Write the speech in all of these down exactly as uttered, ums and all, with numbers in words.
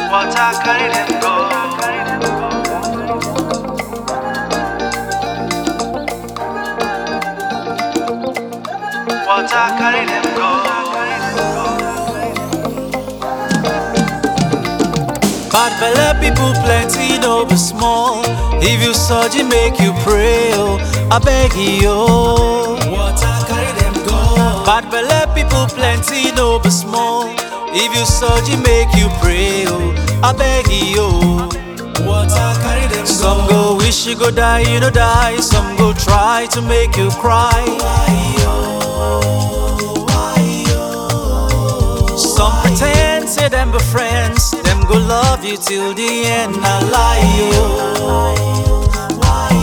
Water carry them go. Water carry them go. Bad belle people plenty, no be small. If you surge, it make you pray, oh, I beg you, oh. Water carry them go. Bad belle people plenty, no be small. If you surge, it make you pray, oh, I beg you, oh. Water carry them go. Some go wish you go die, you no die. Some go try to make you cry. Why, oh, why, oh. Some pretend say them be friends. Them go love you till the end, I lie, oh. Why,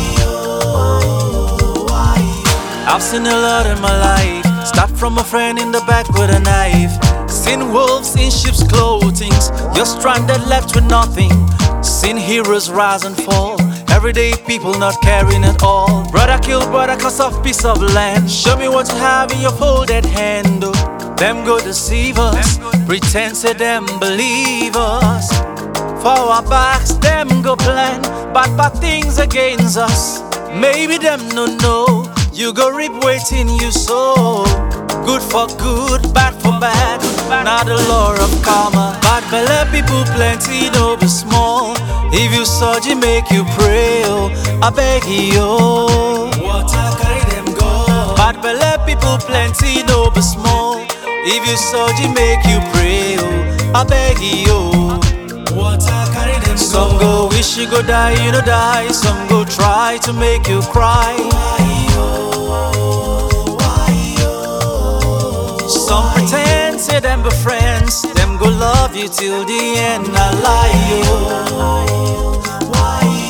oh, why. I've seen a lot in my life. Start from a friend in the back with a knife. Seen wolves in sheep's clothing. You're stranded, left with nothing. Seen heroes rise and fall. Everyday people not caring at all. Brother kill brother cause of piece of land. Show me what you have in your folded hand, oh. Them go deceive us, pretend say them believe us. For our backs, them go plan bad bad things against us. Maybe them no know, you go reap waiting you sow. Good for good, bad for bad, not the law of karma. Bad belle people plenty, no be small. If you surge, it make you pray, oh, I beg you, oh. Water carry them go. Bad belle people plenty, no be small. If you surge, it make you pray, oh, I beg you, oh. Water carry them go. Some go wish you go die, you no die. Some go try to make you cry. Why, oh, why, oh. Some pretend say them be friends. Them go love you till the end, I lie, oh. Why,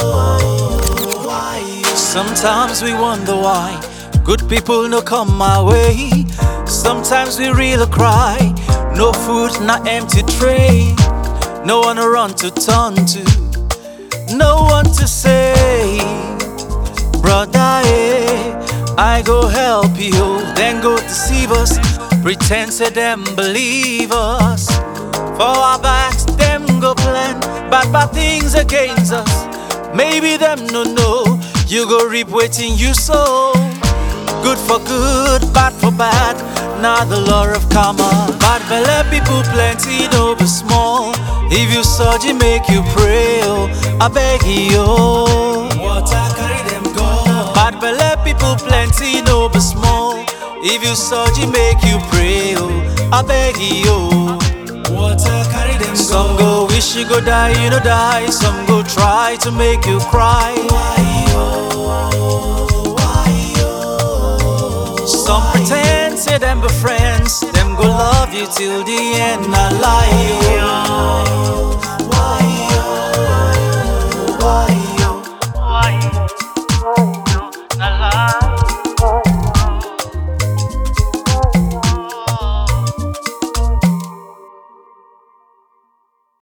oh, why, oh. Sometimes we wonder why good people no come my way. Sometimes we really cry. No food, not empty tray. No one to run to turn to. No one to say, brother, eh, I go help you. Then go deceive us, pretend say them believe us. For our backs, them go plan bad bad things against us. Maybe them no know, you go reap waiting you sow. Good for good, bad for bad, not the law of karma. Bad belle people plenty, no be small. If you surge, it make you pray, oh, I beg you, oh. Water carry them go. Bad belle people plenty, no be small. If you surge, it make you pray, oh, I beg you, oh. Water carry them go. Some go wish you go die, you no die. Some go try to make you cry. Why, oh. Some pretend say them be friends. Them go love you till the end, I lie,